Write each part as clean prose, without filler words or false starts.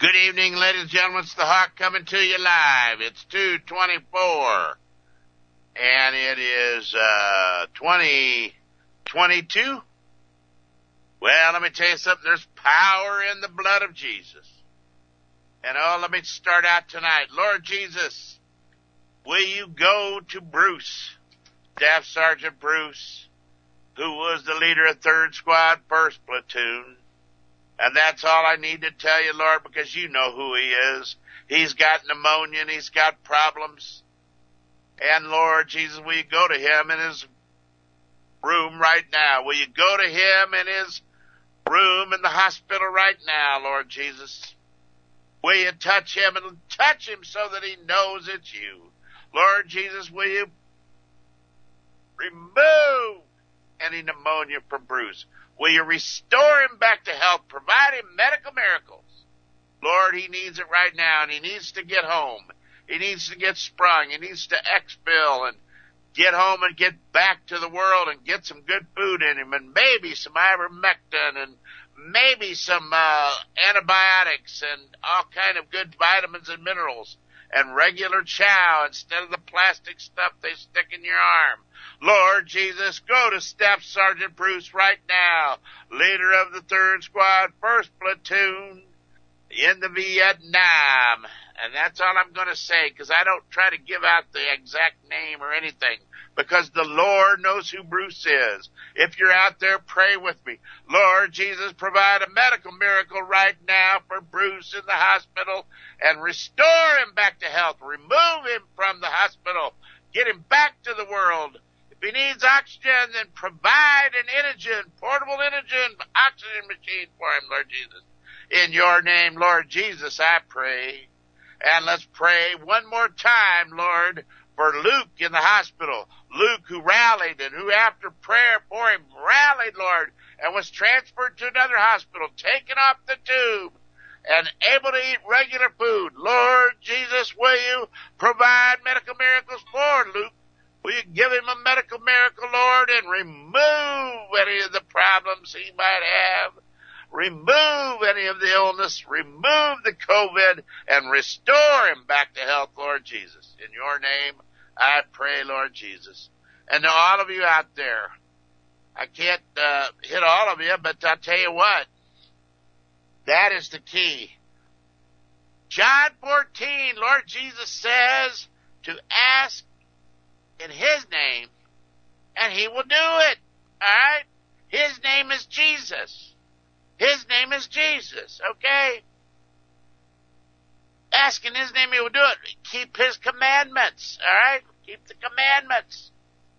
Good evening, ladies and gentlemen. It's the Hawk coming to you live. It's 2/24, and it is 2022. Well, let me tell you something. There's power in the blood of Jesus. And let me start out tonight. Lord Jesus, will you go to Bruce, Staff Sergeant Bruce, who was the leader of 3rd Squad, 1st Platoon. And that's all I need to tell you, Lord, because you know who he is. He's got pneumonia and he's got problems. And Lord Jesus, will you go to him in his room right now? Will you go to him in his room in the hospital right now, Lord Jesus? Will you touch him and touch him so that he knows it's you? Lord Jesus, will you remove any pneumonia from Bruce? Will you restore him back to health, provide him medical miracles? Lord, he needs it right now, and he needs to get home. He needs to get sprung. He needs to exfil and get home and get back to the world and get some good food in him, and maybe some ivermectin and maybe some antibiotics and all kind of good vitamins and minerals and regular chow instead of the plastic stuff they stick in your arm. Lord Jesus, go to Staff Sergeant Bruce right now, leader of the 3rd Squad, 1st Platoon in the Vietnam. And that's all I'm going to say, because I don't try to give out the exact name or anything, because the Lord knows who Bruce is. If you're out there, pray with me. Lord Jesus, provide a medical miracle right now for Bruce in the hospital and restore him back to health. Remove him from the hospital. Get him back to the world. If he needs oxygen, then provide an portable oxygen machine for him, Lord Jesus. In your name, Lord Jesus, I pray. And let's pray one more time, Lord, for Luke in the hospital. Luke, who rallied and who, after prayer for him, rallied, Lord, and was transferred to another hospital, taken off the tube, and able to eat regular food. Lord Jesus, will you provide medical miracles for Luke? Will you give him a medical miracle, Lord, and remove any of the problems he might have? Remove any of the illness, remove the COVID, and restore him back to health, Lord Jesus. In your name, I pray, Lord Jesus. And to all of you out there, I can't hit all of you, but I'll tell you what, that is the key. John 14, Lord Jesus says to ask in his name, and he will do it. All right? His name is Jesus. His name is Jesus, okay? Ask in his name, he will do it. Keep his commandments, all right? Keep the commandments.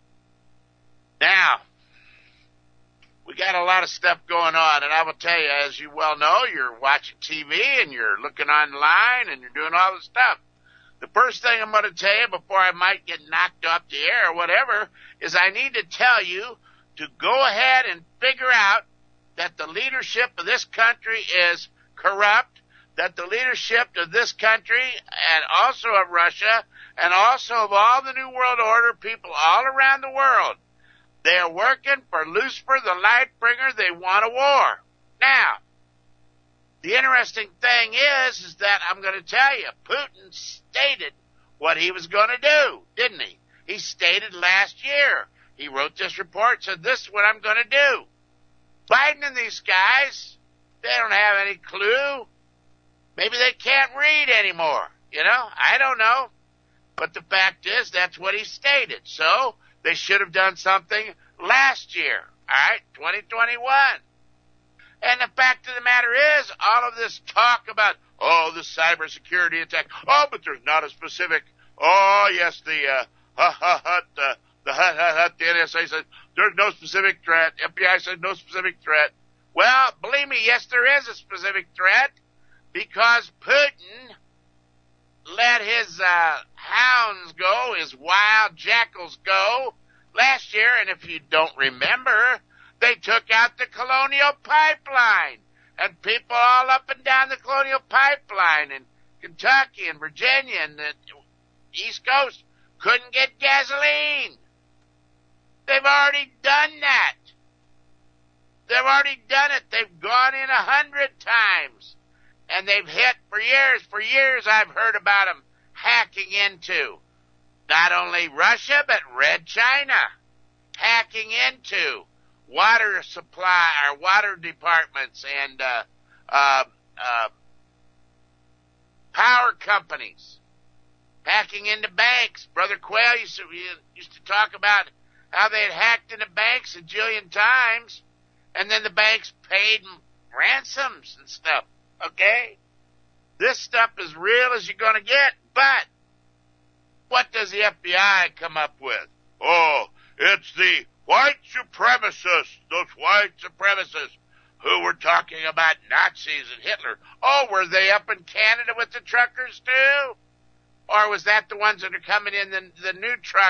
Now, we got a lot of stuff going on, and I will tell you, as you well know, you're watching TV and you're looking online and you're doing all this stuff. The first thing I'm going to tell you before I might get knocked off the air or whatever is I need to tell you to go ahead and figure out that the leadership of this country is corrupt, that the leadership of this country and also of Russia and also of all the New World Order people all around the world, they are working for Lucifer, the light bringer. They want a war. Now, the interesting thing is that I'm going to tell you, Putin stated what he was going to do, didn't he? He stated last year. He wrote this report, said, this is what I'm going to do. Biden and these guys, they don't have any clue. Maybe they can't read anymore, you know? I don't know. But the fact is, that's what he stated. So they should have done something last year, all right, 2021. And the fact of the matter is, all of this talk about, the cybersecurity attack, but there's not a specific, yes, the NSA says there's no specific threat. FBI says no specific threat. Well, believe me, yes, there is a specific threat because Putin let his hounds go, his wild jackals go last year. And if you don't remember, they took out the Colonial Pipeline. And people all up and down the Colonial Pipeline in Kentucky and Virginia and the East Coast couldn't get gasoline. They've already done that. They've already done it. They've gone in 100 times. and they've hit for years. For years I've heard about them hacking into not only Russia, but Red China, hacking into water supply, or water departments, and power companies, hacking into banks. Brother Quayle used to talk about how they had hacked into banks a jillion times, and then the banks paid ransoms and stuff. Okay? This stuff is real as you're going to get, but what does the FBI come up with? Oh, it's the white supremacists, those white supremacists who were talking about Nazis and Hitler. Oh, were they up in Canada with the truckers too? Or was that the ones that are coming in the new truck,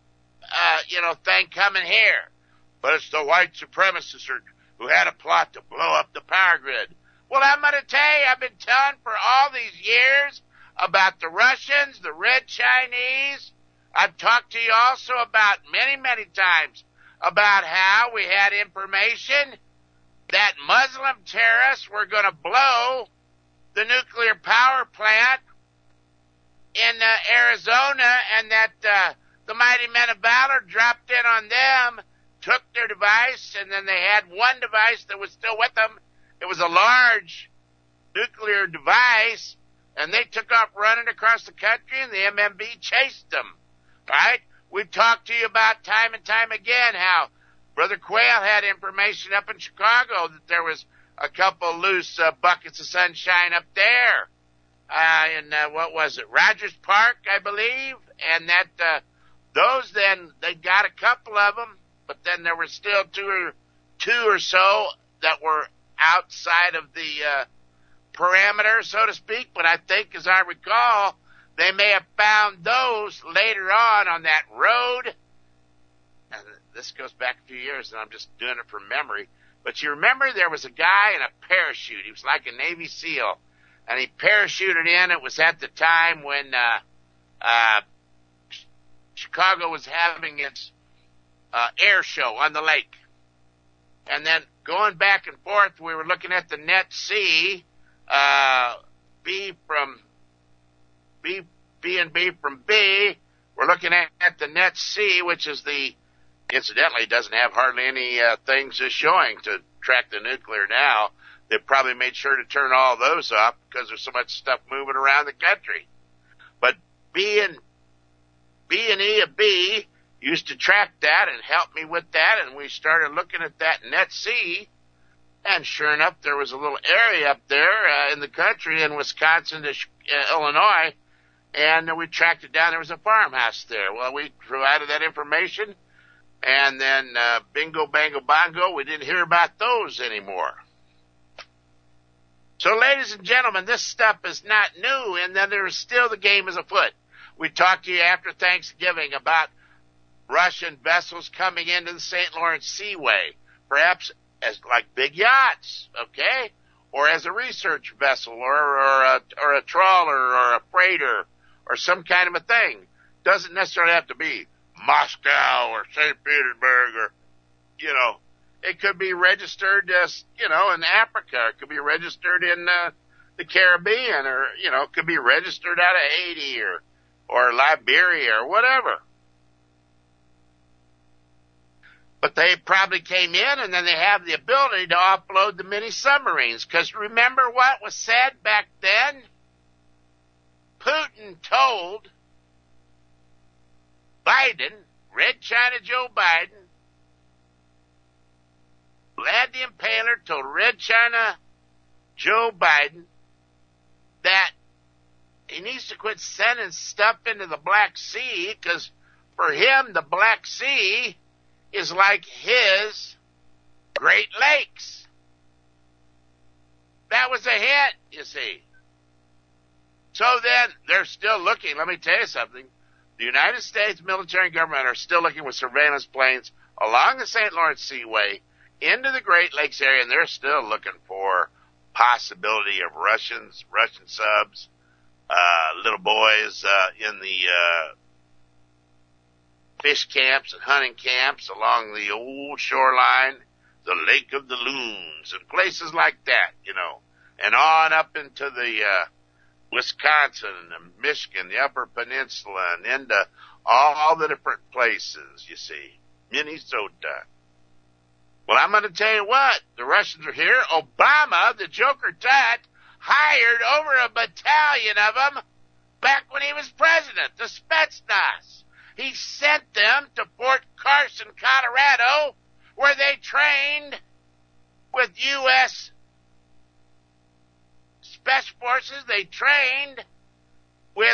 thing coming here? But it's the white supremacists who had a plot to blow up the power grid. Well, I'm going to tell you, I've been telling for all these years about the Russians, the Red Chinese. I've talked to you also about many, many times about how we had information that Muslim terrorists were going to blow the nuclear power plant in Arizona, and that the mighty men of valor dropped in on them, took their device, and then they had one device that was still with them. It was a large nuclear device, and they took off running across the country, and the MMB chased them. Right? We've talked to you about time and time again how Brother Quayle had information up in Chicago that there was a couple loose buckets of sunshine up there. What was it? Rogers Park, I believe. And that, those then, they got a couple of them, but then there were still two or so that were outside of the, parameter, so to speak. But I think, as I recall, they may have found those later on that road. And this goes back a few years, and I'm just doing it from memory. But you remember there was a guy in a parachute. He was like a Navy SEAL, and he parachuted in. It was at the time when Chicago was having its air show on the lake. And then going back and forth, we were looking at the net C, B and B from B. We're looking at the net C, which is incidentally doesn't have hardly any things showing to track the nuclear now. They probably made sure to turn all those up because there's so much stuff moving around the country. But B and E of B used to track that and help me with that, and we started looking at that net C, and sure enough, there was a little area up there in the country in Wisconsin to Illinois, and we tracked it down. There was a farmhouse there. Well, we provided that information, and then bingo, bango, bongo, we didn't hear about those anymore. So, ladies and gentlemen, this stuff is not new, and then there is still the game is afoot. We talked to you after Thanksgiving about Russian vessels coming into the St. Lawrence Seaway, perhaps as like big yachts, okay, or as a research vessel, or a trawler, or a freighter, or some kind of a thing. Doesn't necessarily have to be Moscow or St. Petersburg, or it could be registered as in Africa. It could be registered in the Caribbean, or it could be registered out of Haiti or Liberia or whatever. But they probably came in, and then they have the ability to offload the mini submarines. Because remember what was said back then? Putin told Biden, Red China Joe Biden, Vlad the Impaler told Red China Joe Biden that he needs to quit sending stuff into the Black Sea, because for him, the Black Sea is like his Great Lakes. That was a hit, you see. So then they're still looking. Let me tell you something. The United States military and government are still looking with surveillance planes along the St. Lawrence Seaway into the Great Lakes area, and they're still looking for possibility of Russian subs, little boys in the fish camps and hunting camps along the old shoreline, the Lake of the Loons, and places like that, and on up into the Wisconsin and Michigan, the Upper Peninsula, and into all the different places, you see. Minnesota. Well, I'm going to tell you what. The Russians are here. Obama, the Joker Tut, hired over a battalion of them back when he was president, the Spetsnaz. He sent them to Fort Carson, Colorado, where they trained with U.S. Special Forces. They trained with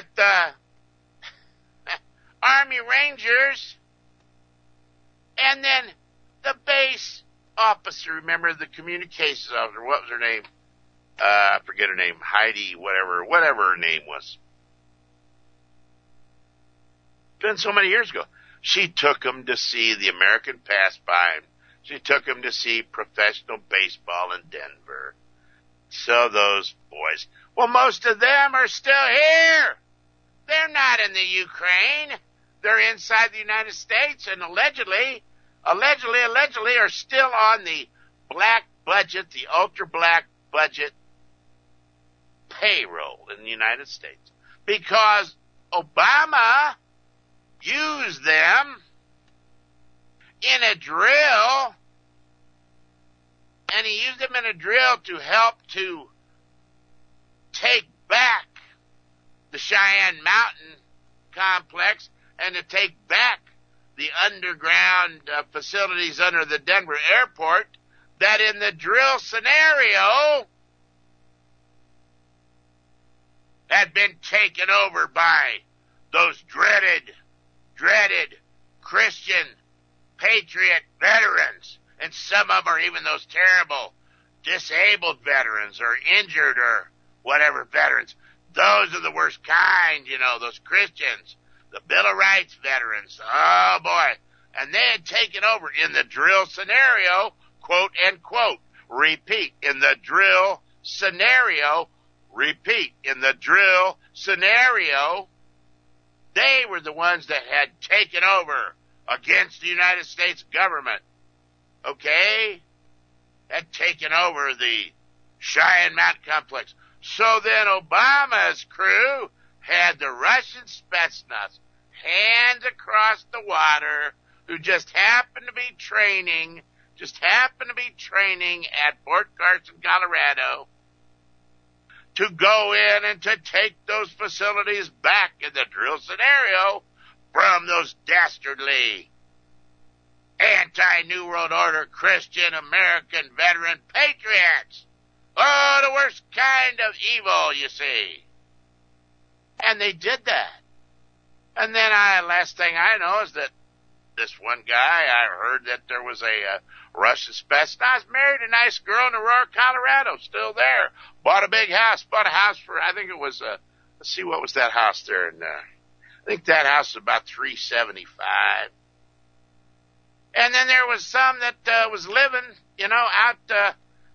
Army Rangers, and then the base officer, remember, the communications officer, what was her name? I forget her name, Heidi, whatever her name was. Been so many years ago. She took him to see the American Pastime. She took him to see professional baseball in Denver. So those boys, well, most of them are still here. They're not in the Ukraine. They're inside the United States, and allegedly are still on the black budget, the ultra black budget payroll in the United States, because Obama used them in a drill, and he used them in a drill to help to take back the Cheyenne Mountain complex and to take back the underground facilities under the Denver airport that in the drill scenario had been taken over by those dreaded Christian patriot veterans. And some of them are even those terrible disabled veterans or injured or whatever veterans. Those are the worst kind, those Christians. The Bill of Rights veterans. Oh, boy. And they had taken over in the drill scenario, quote, end quote. Repeat, in the drill scenario. Repeat, in the drill scenario. They were the ones that had taken over against the United States government. Okay? Had taken over the Cheyenne Mountain complex. So then Obama's crew had the Russian Spetsnaz, hands across the water, who just happened to be training at Fort Carson, Colorado, to go in and to take those facilities back in the drill scenario from those dastardly anti-New World Order Christian American veteran patriots. Oh, the worst kind of evil, you see. And they did that. And then last thing I know is that this one guy, I heard that there was a Russian Spetsnaz, married a nice girl in Aurora, Colorado, still there. Bought a big house, bought a house for, I think it was, let's see, what was that house there? And I think that house was about $375. And then there was some that was living, out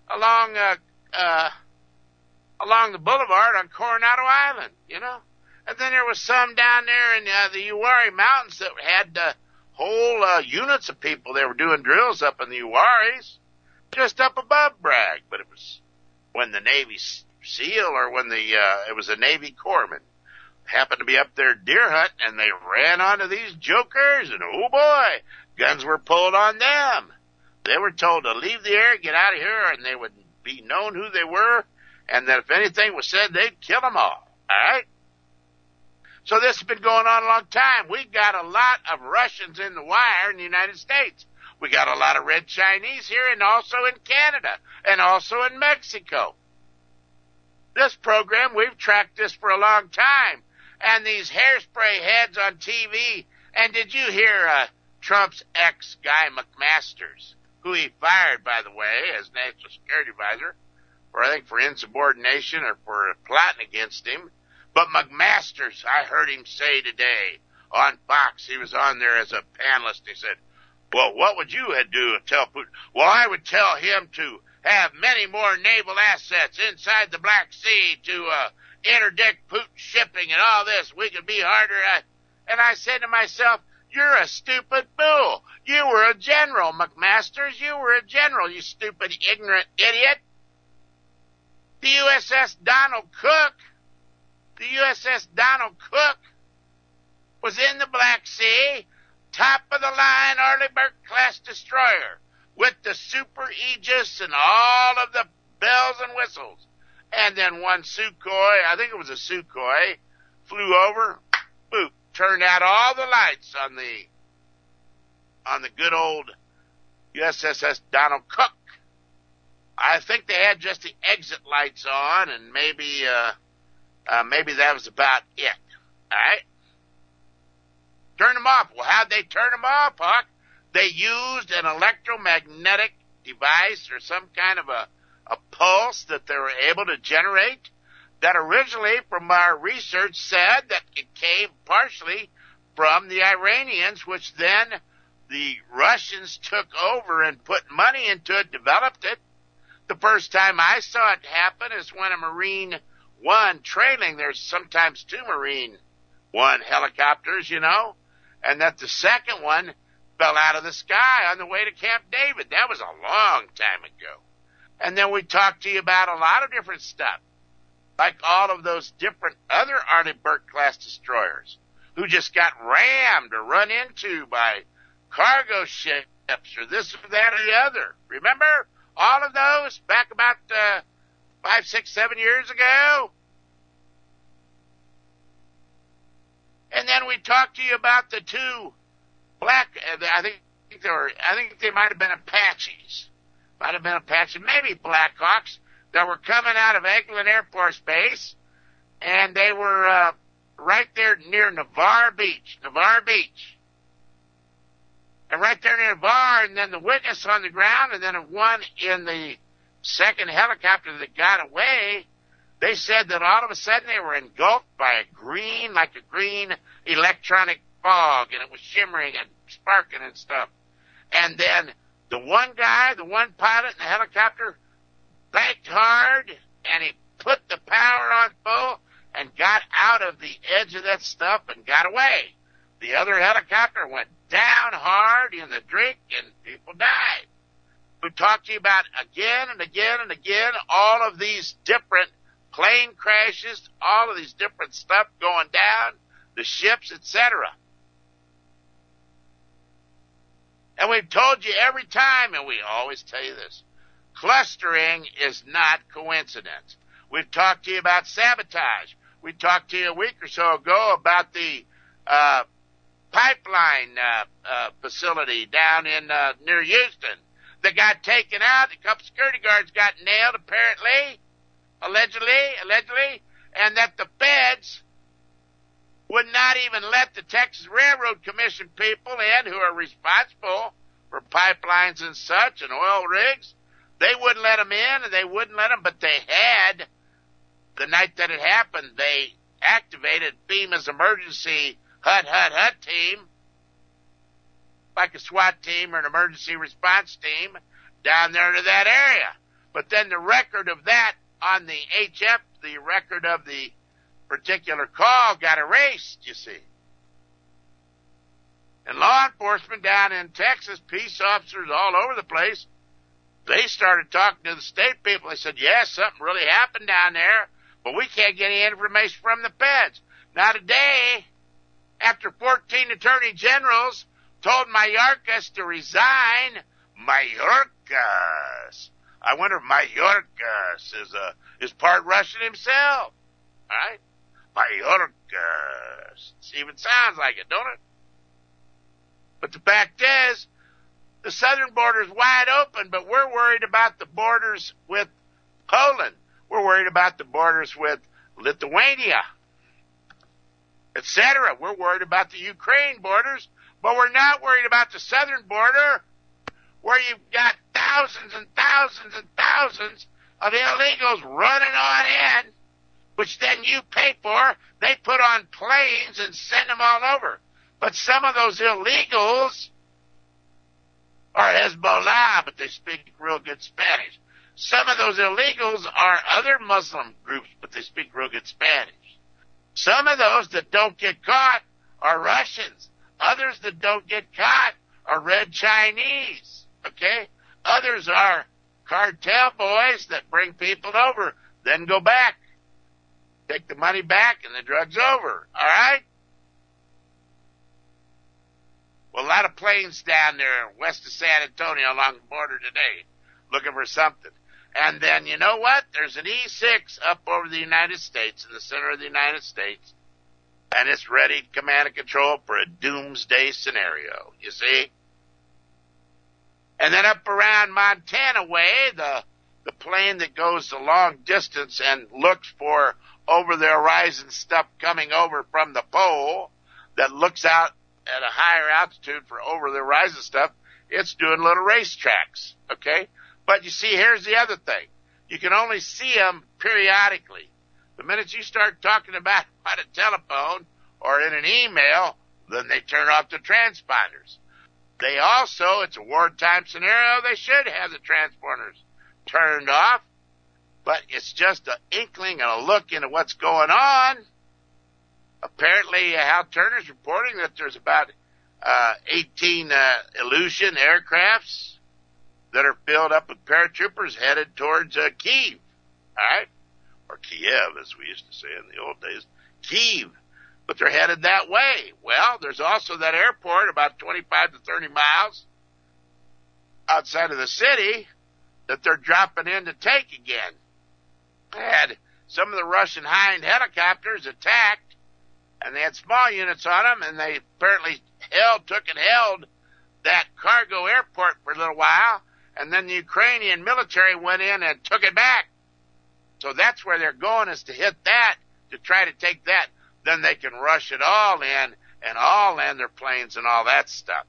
along the boulevard on Coronado Island, And then there was some down there in the Uwharrie Mountains that had whole units of people. They were doing drills up in the Uwharries, just up above Bragg. But it was when the Navy SEAL or when it was a Navy corpsman happened to be up there deer hunting, and they ran onto these jokers, and oh boy, guns were pulled on them. They were told to leave the area, get out of here, and they would be known who they were, and that if anything was said, they'd kill them all. All right? So this has been going on a long time. We got a lot of Russians in the wire in the United States. We got a lot of Red Chinese here, and also in Canada, and also in Mexico. This program, we've tracked this for a long time. And these hairspray heads on TV, and did you hear Trump's ex-guy McMasters, who he fired, by the way, as National Security Advisor, for insubordination or for plotting against him. But McMasters, I heard him say today on Fox, he was on there as a panelist, he said, well, what would you do to tell Putin? Well, I would tell him to have many more naval assets inside the Black Sea to interdict Putin shipping and all this. We could be harder. And I said to myself, you're a stupid fool. You were a general, McMasters. You were a general, you stupid, ignorant idiot. The USS Donald Cook was in the Black Sea, top of the line Arleigh Burke-class destroyer, with the Super Aegis and all of the bells and whistles. And then one Sukhoi, I think it was a Sukhoi, flew over, boop, turned out all the lights on the good old USS Donald Cook. I think they had just the exit lights on, and maybe that was about it. All right? Turn them off. Well, how'd they turn them off, Huck? They used an electromagnetic device or some kind of a pulse that they were able to generate that originally, from our research, said that it came partially from the Iranians, which then the Russians took over and put money into it, developed it. The first time I saw it happen is when a Marine One trailing, there's sometimes two Marine One helicopters, you know, and that the second one fell out of the sky on the way to Camp David. That was a long time ago. And then we talked to you about a lot of different stuff, like all of those different other Arleigh Burke-class destroyers who just got rammed or run into by cargo ships or this or that or the other. Remember all of those back about 5, 6, 7 years ago? And then we talked to you about the two black, I think they might have been Apaches. Maybe Blackhawks that were coming out of Eglin Air Force Base, and they were right there near Navarre Beach. And right there near Navarre, and then the witness on the ground, and then one in the second helicopter that got away, they said that all of a sudden they were engulfed by a green electronic fog, and it was shimmering and sparking and stuff. And then the one pilot in the helicopter banked hard, and he put the power on full and got out of the edge of that stuff and got away. The other helicopter went down hard in the drink, and people died. We talked to you about again and again and again all of these different plane crashes, all of these different stuff going down, the ships, etc. And we've told you every time, and we always tell you this, clustering is not coincidence. We've talked to you about sabotage. We talked to you a week or so ago about the pipeline facility down in near Houston that got taken out. A couple security guards got nailed, apparently, allegedly, and that the feds would not even let the Texas Railroad Commission people in who are responsible for pipelines and such and oil rigs. They wouldn't let them in, and they wouldn't let them, but they had, the night that it happened, they activated FEMA's emergency HUD team, like a SWAT team or an emergency response team, down there to that area. But then the record of that on the HF, the record of the particular call, got erased, you see. And law enforcement down in Texas, peace officers all over the place, they started talking to the state people. They said, yes, something really happened down there, but we can't get any information from the feds. Now today, after 14 attorney generals told Mayorkas to resign, Mayorkas, I wonder if Mayorkas is part Russian himself. All right? Mayorkas. It even sounds like it, don't it? But the fact is, the southern border is wide open, but we're worried about the borders with Poland. We're worried about the borders with Lithuania, etc. We're worried about the Ukraine borders, but we're not worried about the southern border, where you've got thousands and thousands and thousands of illegals running on in, which then you pay for. They put on planes and send them all over. But some of those illegals are Hezbollah, but they speak real good Spanish. Some of those illegals are other Muslim groups, but they speak real good Spanish. Some of those that don't get caught are Russians. Others that don't get caught are Red Chinese, okay? Others are cartel boys that bring people over. then go back. Take the money back and the drug's over. All right? Well, a lot of planes down there west of San Antonio along the border today looking for something. And then, you know what? There's an E-6 up over the United States, in the center of the United States, and it's ready to command and control for a doomsday scenario, you see? And then up around Montana way, the plane that goes the long distance and looks for over-the-horizon stuff coming over from the pole that looks out at a higher altitude for over-the-horizon stuff, it's doing little racetracks, okay? But you see, here's the other thing. You can only see them periodically. The minute you start talking about on a telephone or in an email, then they turn off the transponders. They also, it's a wartime scenario, they should have the transponders turned off, but it's just an inkling and a look into what's going on. Apparently, Hal Turner's reporting that there's about 18 Ilyushin aircrafts that are filled up with paratroopers headed towards Kyiv, all right? Or Kiev, as we used to say in the old days. Kyiv. But they're headed that way. Well, there's also that airport about 25 to 30 miles outside of the city that they're dropping in to take again. They had some of the Russian Hind helicopters attacked, and they had small units on them, and they apparently took and held that cargo airport for a little while, and then the Ukrainian military went in and took it back. So that's where they're going, is to hit that, to try to take that. Then they can rush it all in and all land their planes and all that stuff.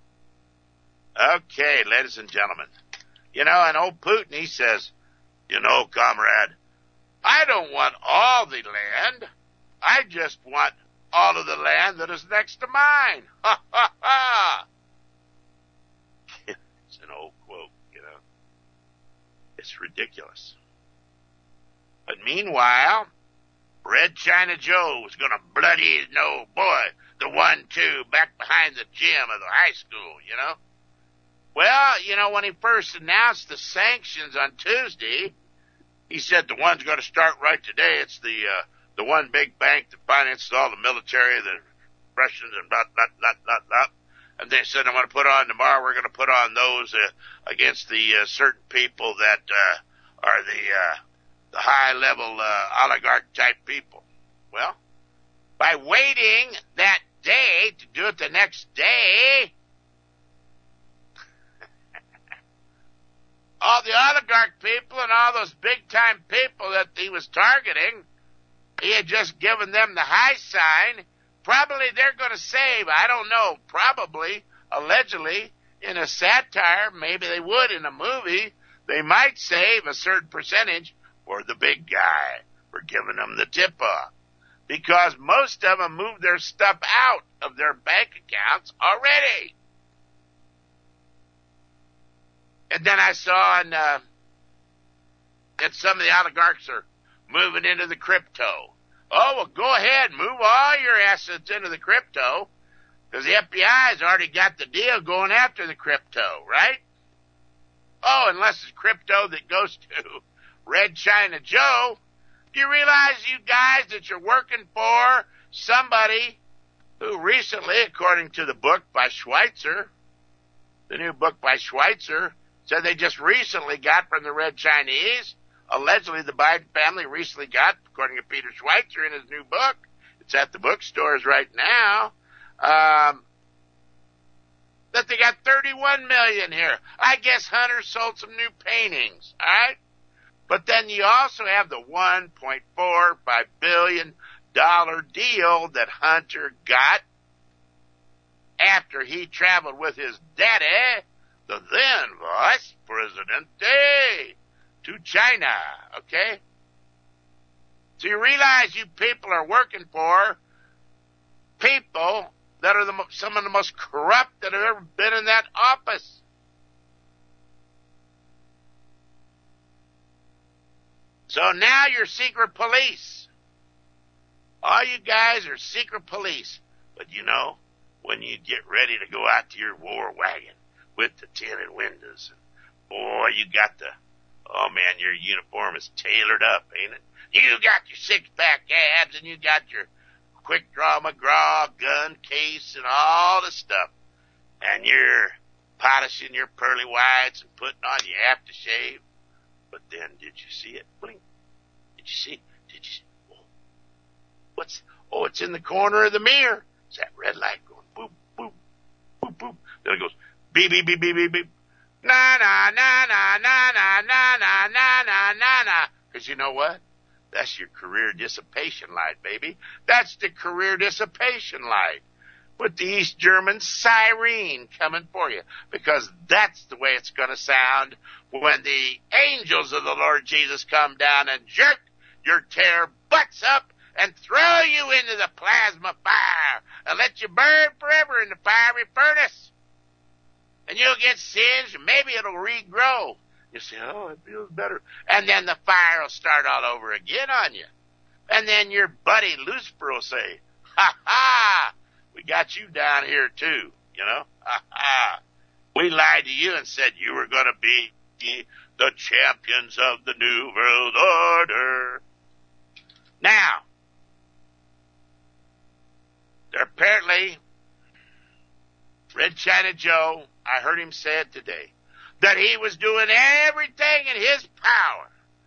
Okay, ladies and gentlemen. You know, and old Putin, he says, you know, comrade, I don't want all the land. I just want all of the land that is next to mine. Ha, ha, ha. It's an old quote, you know. It's ridiculous. But meanwhile, Red China Joe was going to bloody his nose, boy, the 1-2 back behind the gym of the high school, you know. Well, you know, when he first announced the sanctions on Tuesday, he said the one's going to start right today. It's the one big bank that finances all the military, the Russians, and blah, blah, blah, blah, blah. And they said, I'm going to put on tomorrow, we're going to put on those against the certain people that are the high-level oligarch-type people. Well, by waiting that day to do it the next day, all the oligarch people and all those big-time people that he was targeting, he had just given them the high sign. Probably they're going to save, I don't know, probably, allegedly, in a satire, maybe they would in a movie, they might save a certain percentage for the big guy for giving them the tip-off. Because most of them moved their stuff out of their bank accounts already. And then I saw that some of the oligarchs are moving into the crypto. Oh, well, go ahead, move all your assets into the crypto, because the FBI's already got the deal going after the crypto, right? Oh, unless it's crypto that goes to Red China Joe. Do you realize, you guys, that you're working for somebody who recently, according to the book by Schweitzer, the new book by Schweitzer, said they just recently got from the Red Chinese, allegedly the Biden family recently got, according to Peter Schweitzer in his new book, it's at the bookstores right now, that they got 31 million here. I guess Hunter sold some new paintings, all right? But then you also have the $1.45 billion deal that Hunter got after he traveled with his daddy, the then Vice Presidente, to China, okay? So you realize you people are working for people that are some of the most corrupt that have ever been in that office. So now you're secret police. All you guys are secret police. But you know, when you get ready to go out to your war wagon with the tinted windows, boy, you got the Oh, man, your uniform is tailored up, ain't it? You got your six-pack abs, and you got your quick-draw McGraw gun case and all the stuff. And you're polishing your pearly whites and putting on your aftershave. But then, did you see it? Blink. Did you see? Did you see? Oh, it's in the corner of the mirror. It's that red light going boop, boop, boop, boop. Then it goes beep, beep, beep, beep, beep, beep. Na, na, na, na, na, na, na, na, na, na, na, na. Because you know what? That's your career dissipation light, baby. That's the career dissipation light. With the East German siren coming for you. Because that's the way it's going to sound when the angels of the Lord Jesus come down and jerk your tear butts up and throw you into the plasma fire and let you burn forever in the fiery furnace. And you'll get singed, and maybe it'll regrow. You say, oh, it feels better. And then the fire will start all over again on you. And then your buddy Lucifer will say, ha ha, we got you down here too, you know? Ha ha. We lied to you and said you were going to be the champions of the New World Order. Now, apparently, Red China Joe, I heard him say it today, that he was doing everything in his power,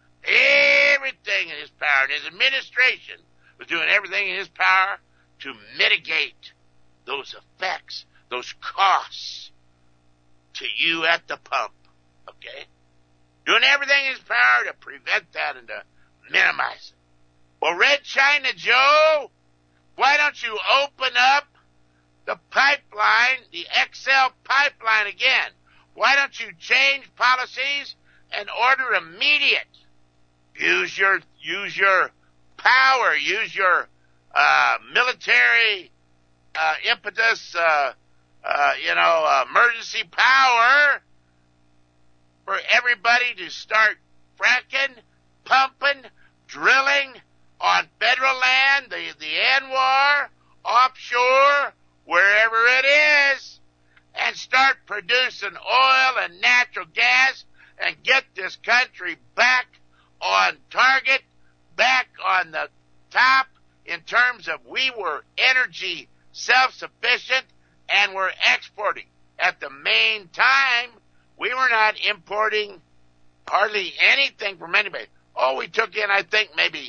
and his administration was doing everything in his power to mitigate those effects, those costs to you at the pump, okay? Doing everything in his power to prevent that and to minimize it. Well, Red China Joe, why don't you open up the pipeline, the XL pipeline again? Why don't you change policies and order immediate? Use your power, use your military impetus, emergency power for everybody to start fracking, pumping, drilling on federal land, the ANWR, offshore, wherever it is, and start producing oil and natural gas and get this country back on target, back on the top in terms of we were energy self-sufficient and we're exporting. At the main time, we were not importing hardly anything from anybody. Oh, we took in, I think, maybe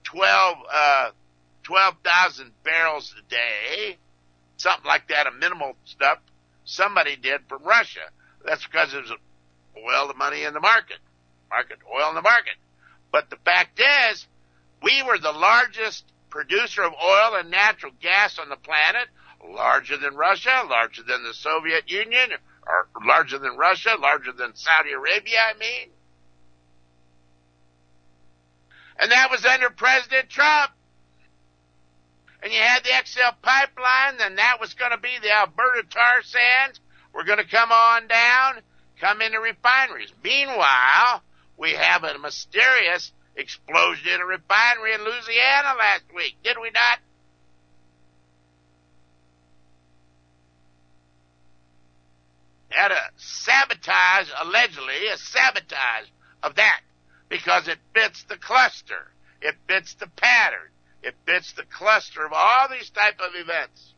12,000 barrels a day, something like that, a minimal stuff somebody did from Russia. That's because it was oil, the money in the market, oil in the market. But the fact is, we were the largest producer of oil and natural gas on the planet, larger than Russia, larger than the Soviet Union, or larger than Russia, larger than Saudi Arabia, I mean. And that was under President Trump. And you had the XL pipeline, then that was going to be the Alberta tar sands. We're going to come on down, come into refineries. Meanwhile, we have a mysterious explosion in a refinery in Louisiana last week, did we not? Had a sabotage, allegedly, a sabotage of that, because it fits the cluster. It fits the pattern. It fits the cluster of all these type of events.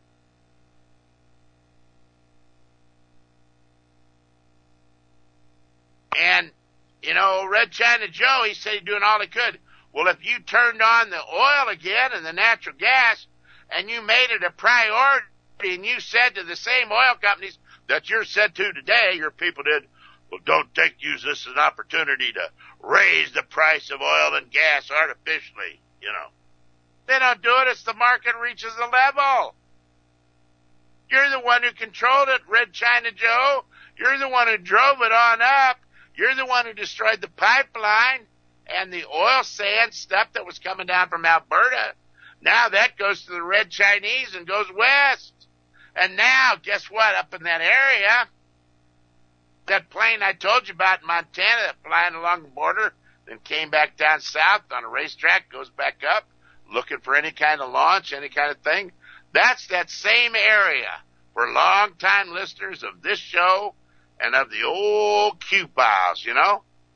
And, Red China Joe, he said he's doing all he could. Well, if you turned on the oil again and the natural gas and you made it a priority and you said to the same oil companies that you're said to today, your people did, well, don't use this as an opportunity to raise the price of oil and gas artificially, They don't do it. It's the market reaches the level. You're the one who controlled it, Red China Joe. You're the one who drove it on up. You're the one who destroyed the pipeline and the oil sand stuff that was coming down from Alberta. Now that goes to the Red Chinese and goes west. And now, guess what? Up in that area, that plane I told you about in Montana that flying along the border, then came back down south on a racetrack, goes back up, looking for any kind of launch, any kind of thing. That's that same area for long-time listeners of this show and of the old Q files,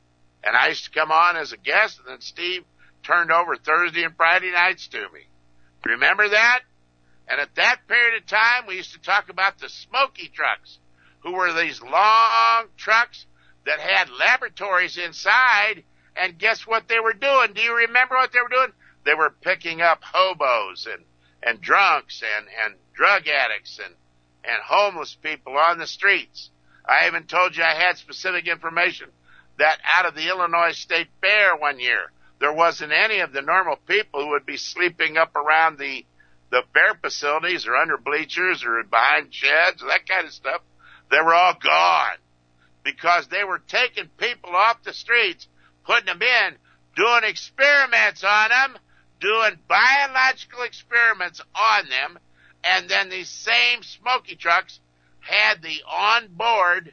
And I used to come on as a guest, and then Steve turned over Thursday and Friday nights to me. Remember that? And at that period of time, we used to talk about the smoky trucks, who were these long trucks that had laboratories inside. And guess what they were doing? Do you remember what they were doing? They were picking up hobos and drunks and drug addicts and homeless people on the streets. I even told you I had specific information that out of the Illinois State Fair one year, there wasn't any of the normal people who would be sleeping up around the fair facilities or under bleachers or behind sheds or that kind of stuff. They were all gone because they were taking people off the streets, putting them in, doing experiments on them, doing biological experiments on them, and then these same smoky trucks had the onboard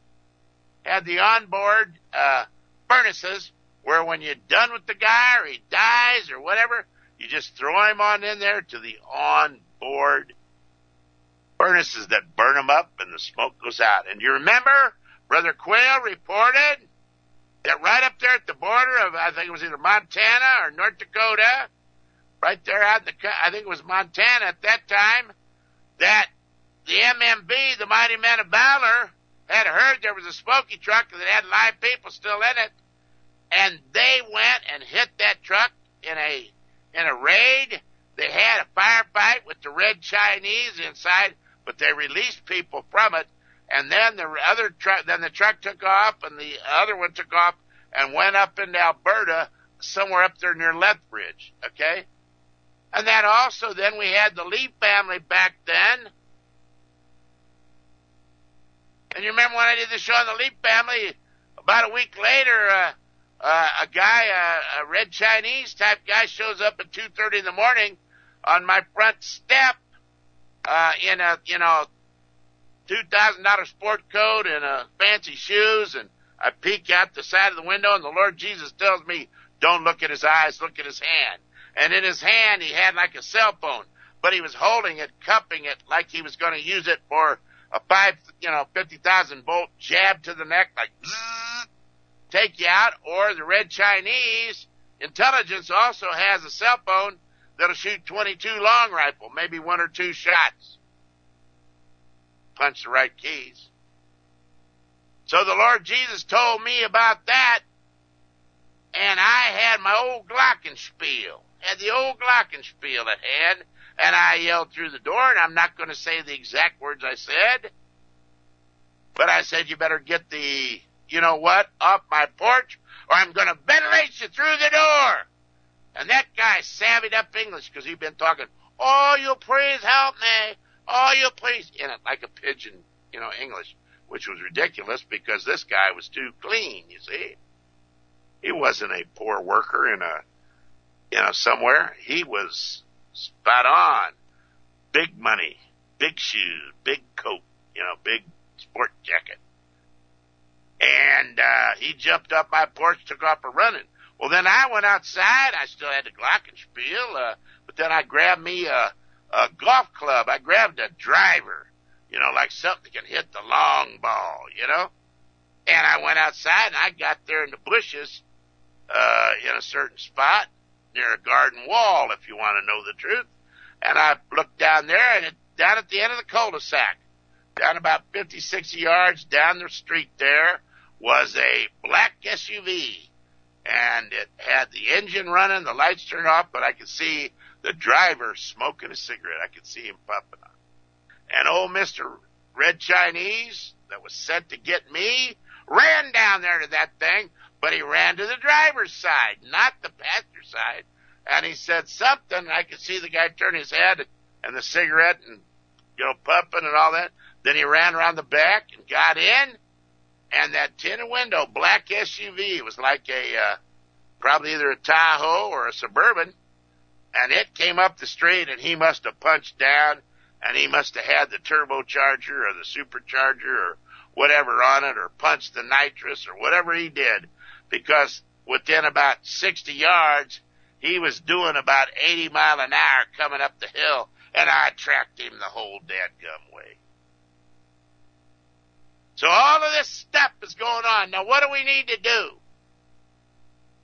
furnaces where when you're done with the guy or he dies or whatever, you just throw him on in there to the onboard furnaces that burn them up and the smoke goes out. And you remember Brother Quayle reported that right up there at the border of, I think it was either Montana or North Dakota, right there out in I think it was Montana at that time, that the MMB, the Mighty Men of Valor, had heard there was a smoky truck that had live people still in it, and they went and hit that truck in a raid. They had a firefight with the Red Chinese inside, but they released people from it, and then the truck took off, and the other one took off and went up into Alberta, somewhere up there near Lethbridge, okay? And that also, then we had the Lee family back then. And you remember when I did the show on the Lee family, about a week later, a guy, a Red Chinese type guy shows up at 2:30 in the morning on my front step, in a, $2,000 sport coat and fancy shoes, and I peek out the side of the window, and the Lord Jesus tells me, don't look at his eyes, look at his hand. And in his hand, he had like a cell phone, but he was holding it, cupping it like he was going to use it for a 50,000 volt jab to the neck, like bzzz, take you out. Or the Red Chinese intelligence also has a cell phone that'll shoot 22 long rifle, maybe 1 or 2 shots. Punch the right keys. So the Lord Jesus told me about that, and I had my old glockenspiel, at hand, and I yelled through the door, and I'm not going to say the exact words I said, but I said, you better get the, off my porch, or I'm going to ventilate you through the door. And that guy savvied up English because he'd been talking, oh, you please help me, oh, you please, in it like a pigeon, English, which was ridiculous because this guy was too clean, you see. He wasn't a poor worker in somewhere. He was spot on. Big money, big shoes, big coat, big sport jacket. And he jumped up my porch, took off running. Well, then I went outside. I still had the glockenspiel, but then I grabbed me a golf club. I grabbed a driver, like something that can hit the long ball, And I went outside, and I got there in the bushes in a certain spot near a garden wall, if you want to know the truth. And I looked down there, and down at the end of the cul-de-sac, down about 50, 60 yards down the street there, was a black SUV. And it had the engine running, the lights turned off, but I could see the driver smoking a cigarette. I could see him puffing on. And old Mr. Red Chinese, that was sent to get me, ran down there to that thing, but he ran to the driver's side, not the passenger side. And he said something. I could see the guy turn his head and the cigarette and, puffing and all that. Then he ran around the back and got in. And that tinted window, black SUV, it was like probably either a Tahoe or a Suburban. And it came up the street, and he must have punched down, and he must have had the turbocharger or the supercharger or whatever on it, or punched the nitrous or whatever he did, because within about 60 yards, he was doing about 80 miles an hour coming up the hill, and I tracked him the whole dadgum way. So all of this stuff is going on. Now, what do we need to do?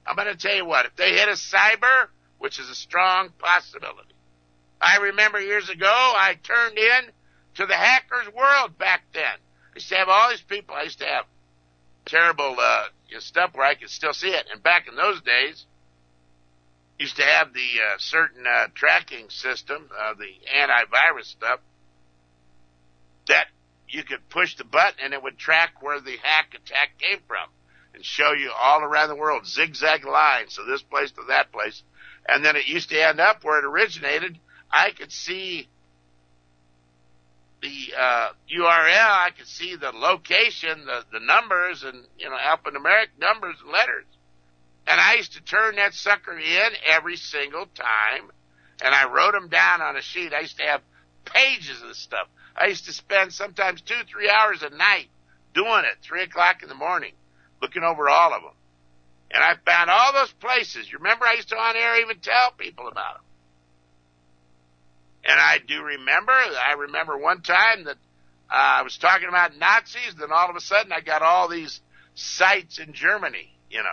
I'm going to tell you what, if they hit a cyber, which is a strong possibility. I remember years ago, I turned in to the Hackers World back then. I used to have all these people. I used to have terrible stuff where I could still see it. And back in those days, used to have the certain tracking system, the antivirus stuff, that you could push the button and it would track where the hack attack came from and show you all around the world, zigzag lines, so this place to that place. And then it used to end up where it originated. I could see the URL, I could see the location, the numbers, and, alphanumeric numbers and letters. And I used to turn that sucker in every single time, and I wrote them down on a sheet. I used to have pages of stuff. I used to spend sometimes 2-3 hours a night doing it, 3 o'clock in the morning, looking over all of them. And I found all those places. You remember I used to on air even tell people about them. And I remember one time that I was talking about Nazis, then all of a sudden I got all these sites in Germany,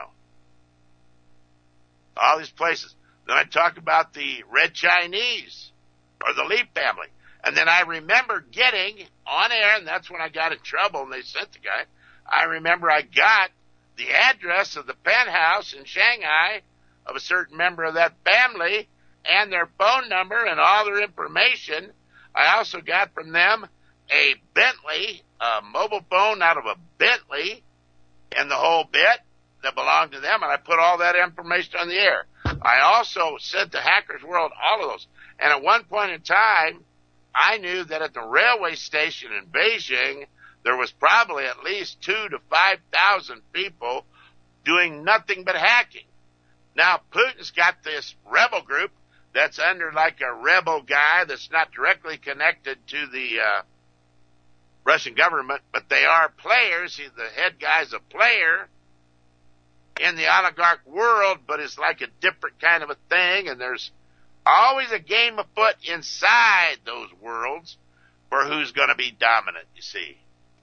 all these places. Then I talked about the Red Chinese or the Lee family. And then I remember getting on air, and that's when I got in trouble and they sent the guy. I remember I got the address of the penthouse in Shanghai of a certain member of that family and their phone number and all their information. I also got from them a Bentley, a mobile phone out of a Bentley and the whole bit that belonged to them, and I put all that information on the air. I also sent to Hackers World all of those. And at one point in time, I knew that at the railway station in Beijing, there was probably at least 2,000 to 5,000 people doing nothing but hacking. Now, Putin's got this rebel group that's under like a rebel guy that's not directly connected to the Russian government, but they are players. The head guy's a player in the oligarch world, but it's like a different kind of a thing, and there's always a game afoot inside those worlds for who's going to be dominant, you see.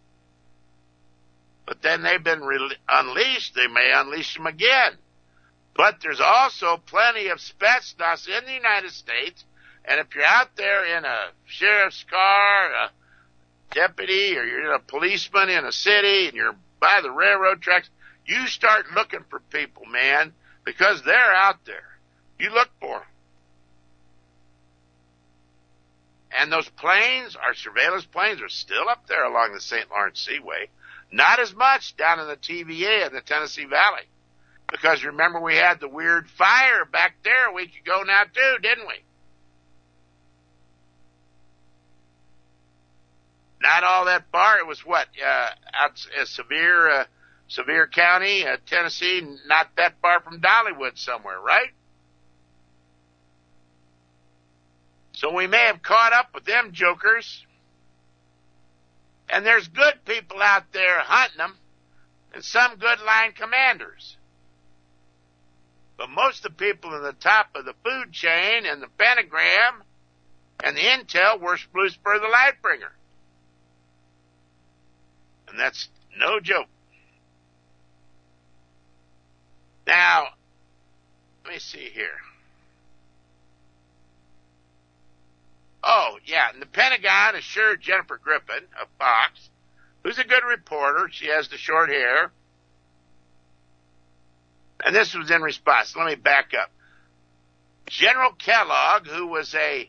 But then they've been unleashed. They may unleash them again. But there's also plenty of Spetsnaz in the United States, and if you're out there in a sheriff's car, a deputy, or you're a policeman in a city, and you're by the railroad tracks, you start looking for people, man, because they're out there. You look for them. And those planes, our surveillance planes, are still up there along the St. Lawrence Seaway. Not as much down in the TVA in the Tennessee Valley. Because remember we had the weird fire back there a week ago now too, didn't we? Not all that far. It was what? Out Sevier County, Tennessee, not that far from Dollywood somewhere, right? So we may have caught up with them jokers. And there's good people out there hunting them, and some good line commanders. But most of the people in the top of the food chain and the pentagram and the intel worship Lucifer the Lightbringer. And that's no joke. Now, let me see here. Oh, yeah, and the Pentagon assured Jennifer Griffin of Fox, who's a good reporter. She has the short hair. And this was in response. Let me back up. General Kellogg, who was a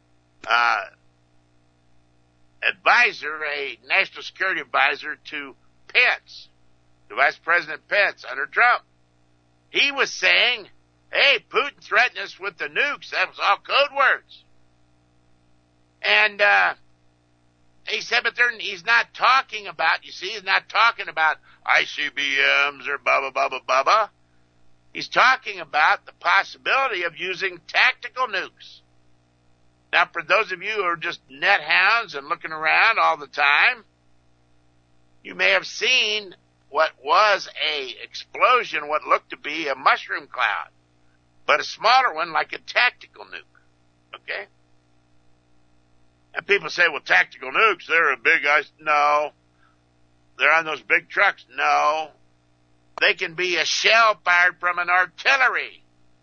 advisor, a national security advisor to Pence, to Vice President Pence under Trump, he was saying, hey, Putin threatened us with the nukes. That was all code words. And he said, but he's not talking about, you see, he's not talking about ICBMs or blah, blah, blah, blah, blah, blah. He's talking about the possibility of using tactical nukes. Now, for those of you who are just net hounds and looking around all the time, you may have seen what was a explosion, what looked to be a mushroom cloud, but a smaller one like a tactical nuke. Okay? And people say, well, tactical nukes, they're a big ice. No. They're on those big trucks. No. They can be a shell fired from an artillery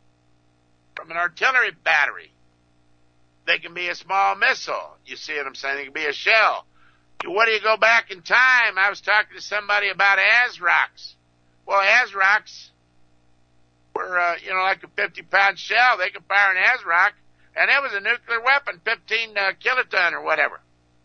battery. They can be a small missile. You see what I'm saying? They can be a shell. What do you go back in time? I was talking to somebody about ASROCs. Well, ASROCs were, like a 50-pound shell. They could fire an ASROC, and it was a nuclear weapon, 15 kiloton or whatever.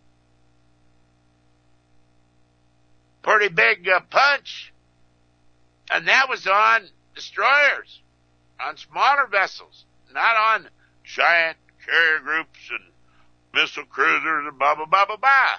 Pretty big punch. And that was on destroyers, on smaller vessels, not on giant carrier groups and missile cruisers and blah, blah, blah, blah, blah.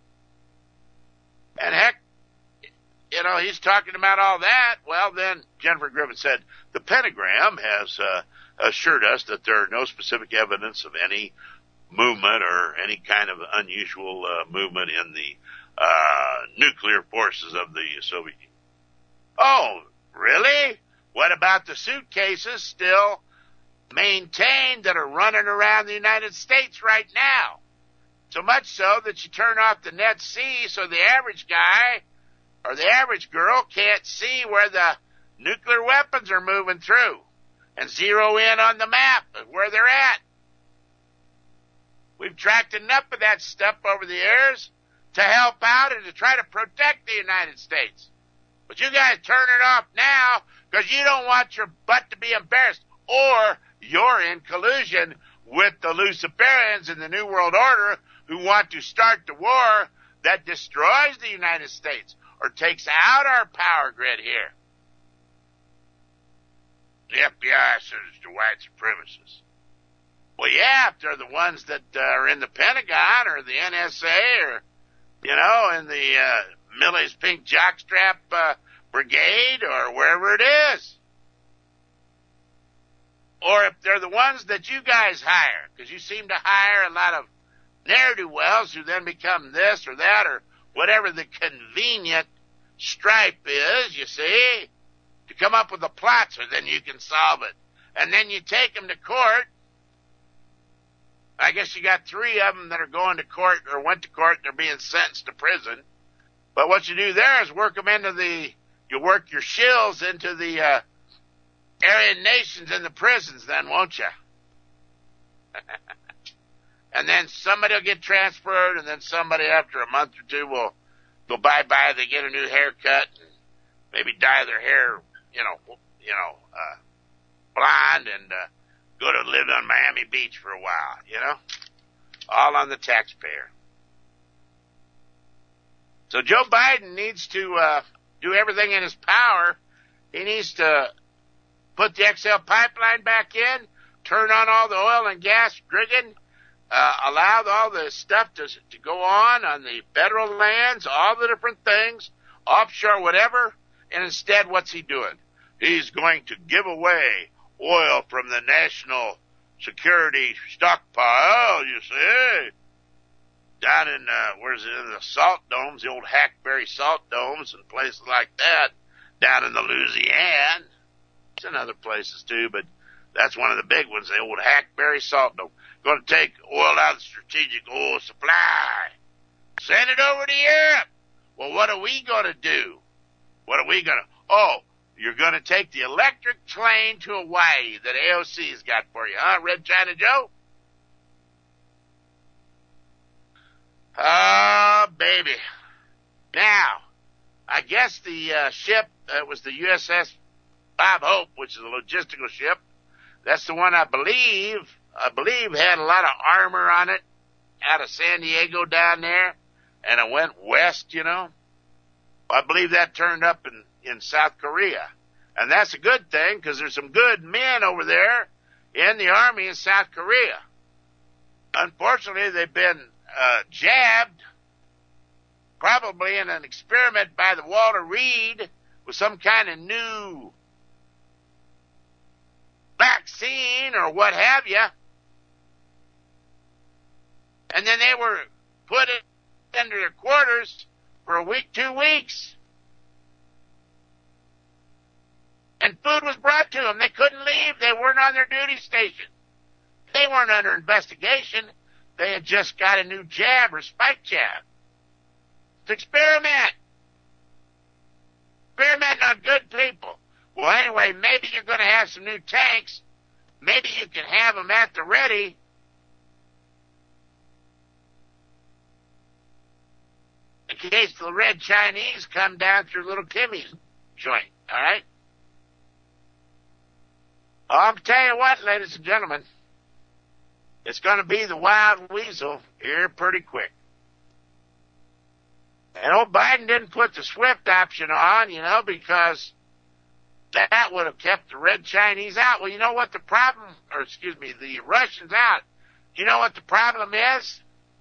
And heck, he's talking about all that. Well, then Jennifer Griffin said, the Pentagram has assured us that there are no specific evidence of any movement or any kind of unusual movement in the nuclear forces of the Soviet Union. Oh, really? What about the suitcases still maintained that are running around the United States right now? So much so that you turn off the net C so the average guy or the average girl can't see where the nuclear weapons are moving through and zero in on the map of where they're at. We've tracked enough of that stuff over the years to help out and to try to protect the United States. But you guys turn it off now because you don't want your butt to be embarrassed, or you're in collusion with the Luciferians in the New World Order who want to start the war that destroys the United States or takes out our power grid here. The FBI says it's the white supremacists. Well, yeah, if they're the ones that are in the Pentagon or the NSA or, in the Millie's Pink Jockstrap Brigade or wherever it is. Or if they're the ones that you guys hire, because you seem to hire a lot of ne'er-do-wells who then become this or that or whatever the convenient stripe is, you see, to come up with a plot so then you can solve it. And then you take them to court. I guess you got 3 of them that are going to court or went to court and they're being sentenced to prison. But what you do there is work them you work your shills into the Aryan nations in the prisons then, won't you? And then somebody will get transferred, and then somebody after a month or 2 will go bye-bye. They get a new haircut and maybe dye their hair, blonde and go to live on Miami Beach for a while, all on the taxpayer. So Joe Biden needs to do everything in his power. He needs to put the XL pipeline back in, turn on all the oil and gas rigging, allow all the stuff to go on the federal lands, all the different things, offshore, whatever. And instead, what's he doing? He's going to give away oil from the national security stockpile, you see, down in, in the salt domes, the old Hackberry salt domes and places like that, down in the Louisiana. It's in other places too, but that's one of the big ones, the old Hackberry salt dome. Going to take oil out of the strategic oil supply. Send it over to Europe. Well, what are we going to do? You're going to take the electric train to Hawaii that AOC's got for you, huh, Red China Joe? Oh, baby. Now, I guess the ship, was the USS Bob Hope, which is a logistical ship. That's the one I believe had a lot of armor on it out of San Diego down there, and it went west, I believe that turned up in South Korea. And that's a good thing, because there's some good men over there in the army in South Korea. Unfortunately, they've been jabbed, probably in an experiment by the Walter Reed with some kind of new vaccine or what have you. And then they were put into their quarters for a week, 2 weeks. And food was brought to them. They couldn't leave. They weren't on their duty station. They weren't under investigation. They had just got a new jab or spike jab. To experiment. experimenting on good people. Well, anyway, maybe you're going to have some new tanks. Maybe you can have them at the ready. In case the Red Chinese come down through Little Kimmy's joint, all right? I'll tell you what, ladies and gentlemen, it's going to be the wild weasel here pretty quick. And old Biden didn't put the SWIFT option on, because that would have kept the Red Chinese out. Well, you know what the the Russians out. You know what the problem is?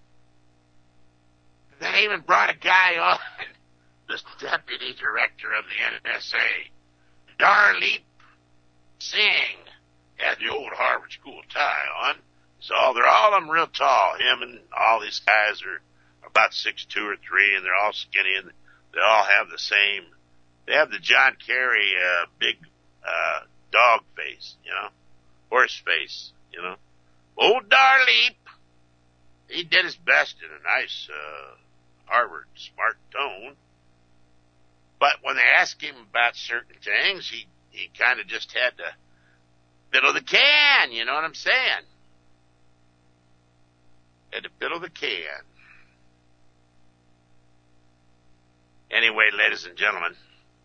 They even brought a guy on, the deputy director of the NSA, Darleep Singh, had the old Harvard School tie on. So they're all of them real tall. Him and all these guys are about 6'2" or 3", and they're all skinny, and they all have the same. They have the John Kerry big dog face, horse face, Old Darleep, he did his best in a nice Harvard smart tone, but when they asked him about certain things, he kind of just had to fiddle the can, you know what I'm saying? Had to fiddle the can. Anyway, ladies and gentlemen,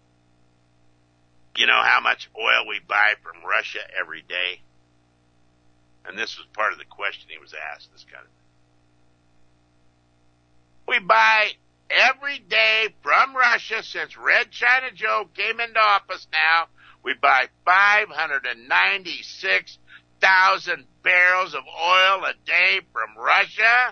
you know how much oil we buy from Russia every day? And this was part of the question he was asked, this kind of thing. We buy every day from Russia since Red China Joe came into office now. We buy 596,000 barrels of oil a day from Russia.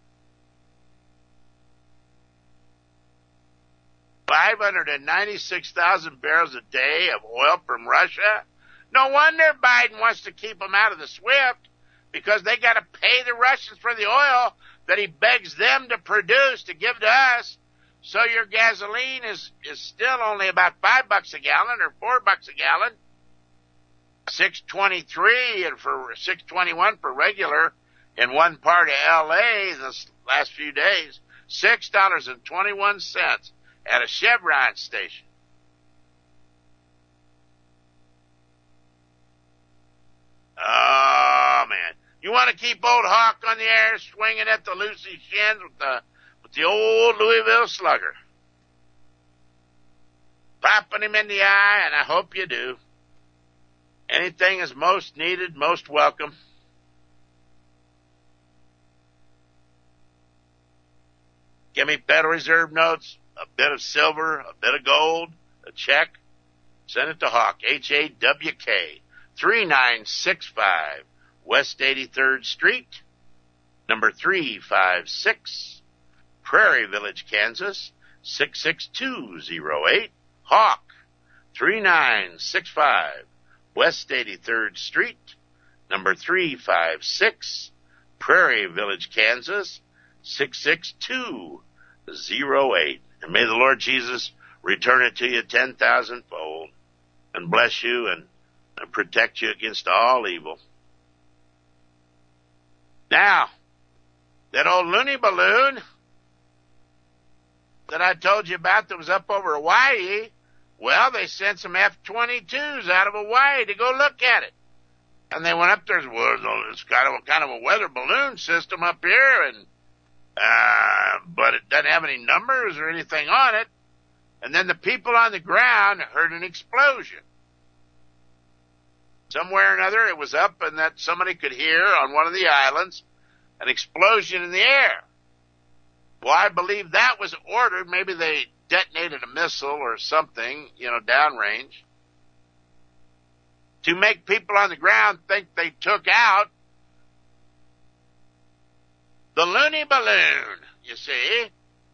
596,000 barrels a day of oil from Russia. No wonder Biden wants to keep them out of the SWIFT, because they got to pay the Russians for the oil that he begs them to produce to give to us. So your gasoline is still only about $5 a gallon or $4 a gallon. $6.23 and for $6.21 for regular in one part of LA this last few days. $6.21 at a Chevron station. Oh man. You want to keep old Hawk on the air swinging at the Lucy shins with the old Louisville Slugger. Popping him in the eye, and I hope you do. Anything is most needed, most welcome. Give me Federal Reserve notes, a bit of silver, a bit of gold, a check. Send it to Hawk, H-A-W-K, 3965 West 83rd Street, number 356, Prairie Village, Kansas, 66208. Hawk, 3965 West 83rd Street, number 356, Prairie Village, Kansas, 66208. And may the Lord Jesus return it to you 10,000-fold and bless you and protect you against all evil. Now, that old loony balloon that I told you about that was up over Hawaii, well, they sent some F-22s out of Hawaii to go look at it. And they went up there and said, well, it's kind of a weather balloon system up here, and but it doesn't have any numbers or anything on it. And then the people on the ground heard an explosion. Somewhere or another, it was up, and that somebody could hear on one of the islands an explosion in the air. Well, I believe that was ordered. Maybe they detonated a missile or something, downrange, to make people on the ground think they took out the loony balloon, you see,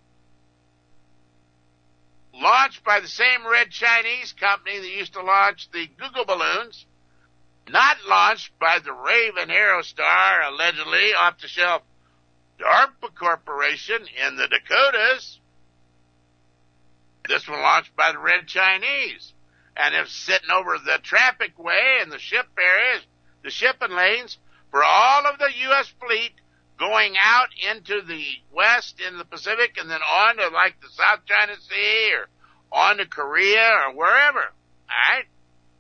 launched by the same Red Chinese company that used to launch the Google balloons, not launched by the Raven Aerostar, allegedly off-the-shelf DARPA Corporation in the Dakotas. This one launched by the Red Chinese, and it's sitting over the traffic way and the ship areas, the shipping lanes for all of the U.S. fleet going out into the west in the Pacific and then on to like the South China Sea or on to Korea or wherever. All right?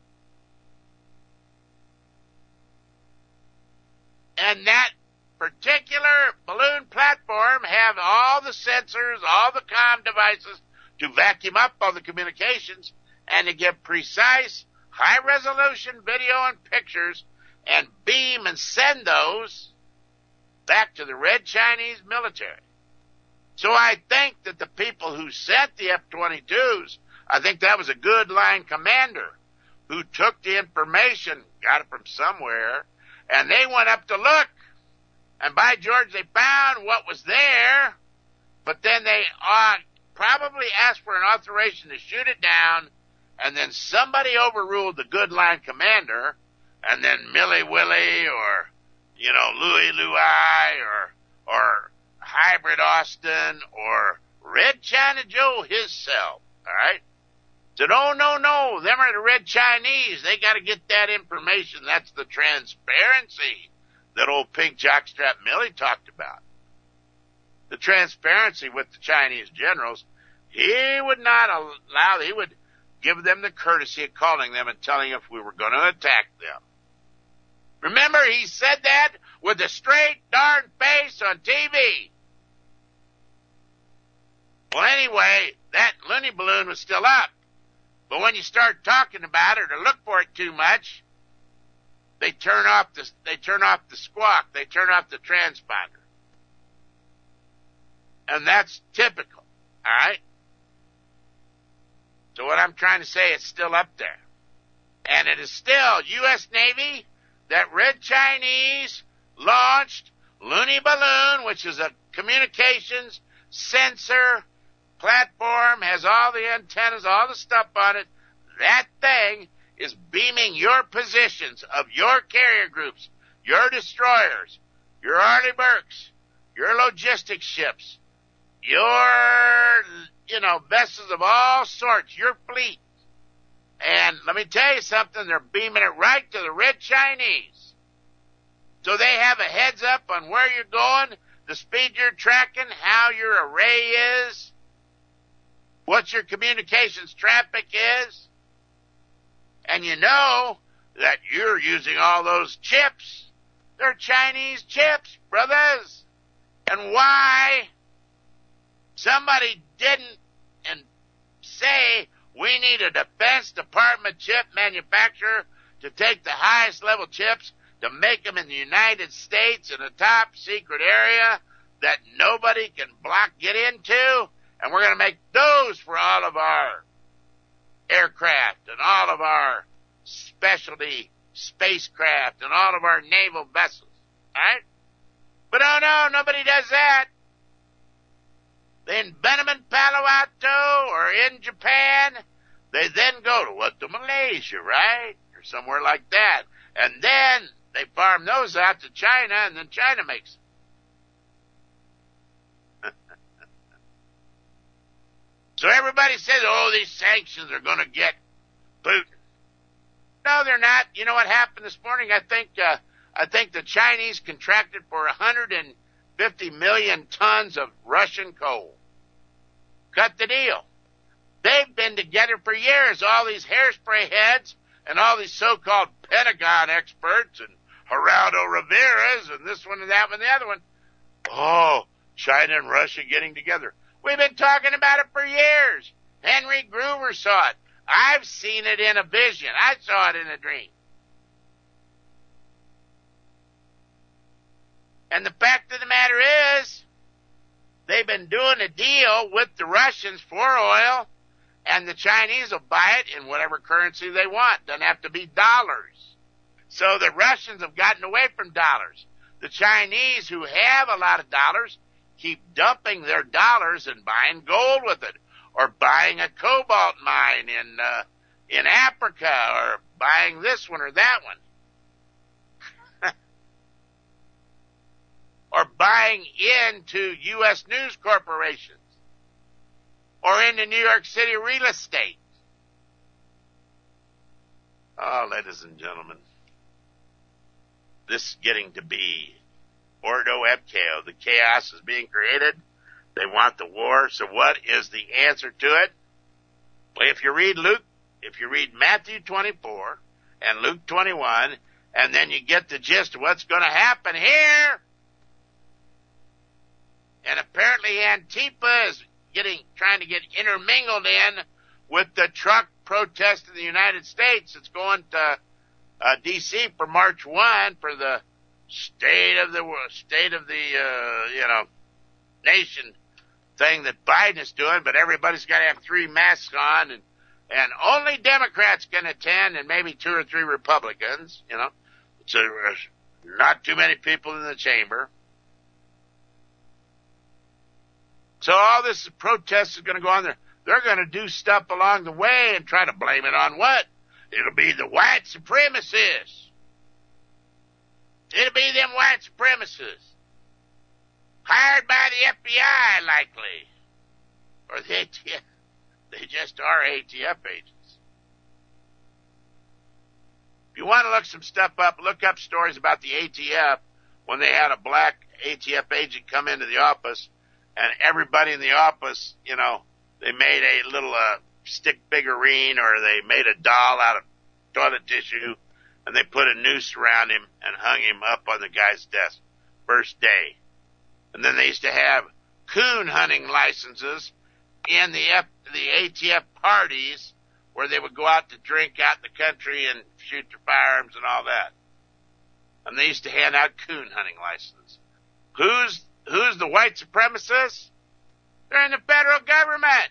And that particular balloon platform have all the sensors, all the comm devices to vacuum up all the communications and to get precise, high-resolution video and pictures and beam and send those back to the Red Chinese military. So I think that the people who sent the F-22s, I think that was a good line commander who took the information, got it from somewhere, and they went up to look. And by George, they found what was there, but then they probably asked for an authorization to shoot it down, and then somebody overruled the good line commander, and then Millie Willie or, Louie Louie or Hybrid Austin or Red China Joe himself, all right? Said, oh, no, them are the Red Chinese. They got to get that information. That's the transparency that old Pink Jockstrap Millie talked about. The transparency with the Chinese generals, he would not allow, he would give them the courtesy of calling them and telling them if we were going to attack them. Remember, he said that with a straight darn face on TV. Well, anyway, that loony balloon was still up. But when you start talking about it or look for it too much, they turn off the squawk. They turn off the transponder. And that's typical. All right? So what I'm trying to say, it's still up there. And it is still U.S. Navy, that Red Chinese launched Looney Balloon, which is a communications sensor platform, has all the antennas, all the stuff on it. That thing is beaming your positions of your carrier groups, your destroyers, your Arleigh Burkes, your logistics ships, your, vessels of all sorts, your fleet. And let me tell you something, they're beaming it right to the Red Chinese. So they have a heads up on where you're going, the speed you're tracking, how your array is, what your communications traffic is. And you know that you're using all those chips. They're Chinese chips, brothers. And why somebody didn't and say we need a Defense Department chip manufacturer to take the highest level chips to make them in the United States in a top secret area that nobody can get into, and we're going to make those for all of our aircraft and all of our specialty spacecraft and all of our naval vessels, right? But oh no, nobody does that. They invent them in Palo Alto or in Japan. They then go to Malaysia, right? Or somewhere like that. And then they farm those out to China, and then China makes them. So everybody says, oh, these sanctions are going to get Putin. No, they're not. You know what happened this morning? I think the Chinese contracted for 150 million tons of Russian coal. Cut the deal. They've been together for years, all these hairspray heads and all these so-called Pentagon experts and Geraldo Rivera's and this one and that one and the other one. Oh, China and Russia getting together. We've been talking about it for years. Henry Gruver saw it. I've seen it in a vision. I saw it in a dream. And the fact of the matter is, they've been doing a deal with the Russians for oil, and the Chinese will buy it in whatever currency they want. Doesn't have to be dollars. So the Russians have gotten away from dollars. The Chinese, who have a lot of dollars, keep dumping their dollars and buying gold with it, or buying a cobalt mine in Africa, or buying this one or that one. Or buying into U.S. news corporations, or into New York City real estate. Oh, ladies and gentlemen, this is getting to be Ordo Ebkeo. The chaos is being created. They want the war. So what is the answer to it? Well, if you read Matthew 24 and Luke 21, and then you get the gist of what's going to happen here. And apparently Antifa is trying to get intermingled in with the truck protest in the United States. It's going to D.C. for March 1 for the state of the nation thing that Biden is doing, but everybody's got to have 3 masks on, and only Democrats can attend, and maybe 2 or 3 Republicans. So not too many people in the chamber. So all this protest is going to go on there. They're going to do stuff along the way and try to blame it on what? It'll be the white supremacists. It'll be them white supremacists. Hired by the FBI, likely. Or the ATF. They just are ATF agents. If you want to look some stuff up, look up stories about the ATF when they had a black ATF agent come into the office, and everybody in the office, they made a little stick figurine, or they made a doll out of toilet tissue, and they put a noose around him and hung him up on the guy's desk first day. And then they used to have coon hunting licenses in the ATF parties where they would go out to drink out in the country and shoot their firearms and all that. And they used to hand out coon hunting licenses. Who's the white supremacists? They're in the federal government.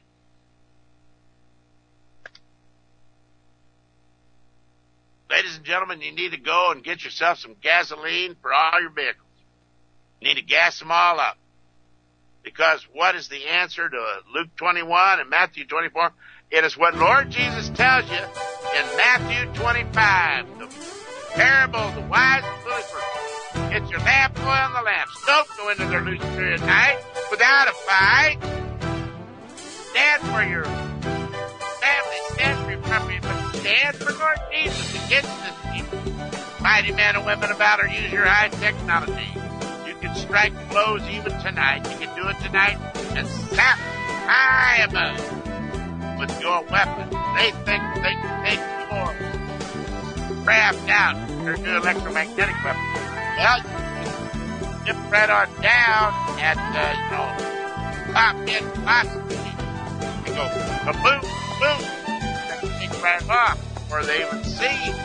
Ladies and gentlemen, you need to go and get yourself some gasoline for all your vehicles. You need to gas them all up. Because what is the answer to Luke 21 and Matthew 24? It is what Lord Jesus tells you in Matthew 25. The parable of the wise and foolish virgin. Get your lamp oil in the lamps. Don't go into their loose tree at night without a fight. Stand for your family, stand for your property, but stand for Lord Jesus against this people. Mighty men and women about or use your high technology. You can strike blows even tonight. You can do it tonight and snap high above with your weapon. They think they can take your craft out. Their new electromagnetic weapon. Well, you can dip right on down and, pop in possibly. They go kaboom, boom, and take right off before they even see you.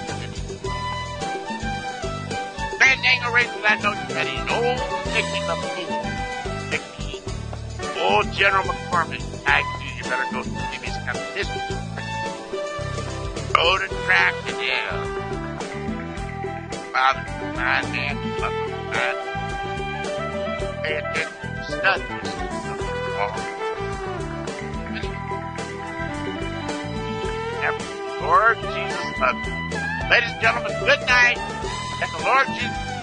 Grand Angle Rachel, that note ready. And old Nicky the Fool. Nicky. Old General McCormick. You better go see me some history. Road and track and yeah. Father, my man, mother, man. Pay attention. Study this. Lord Jesus loves you. Ladies and gentlemen, good night. And the Lord Jesus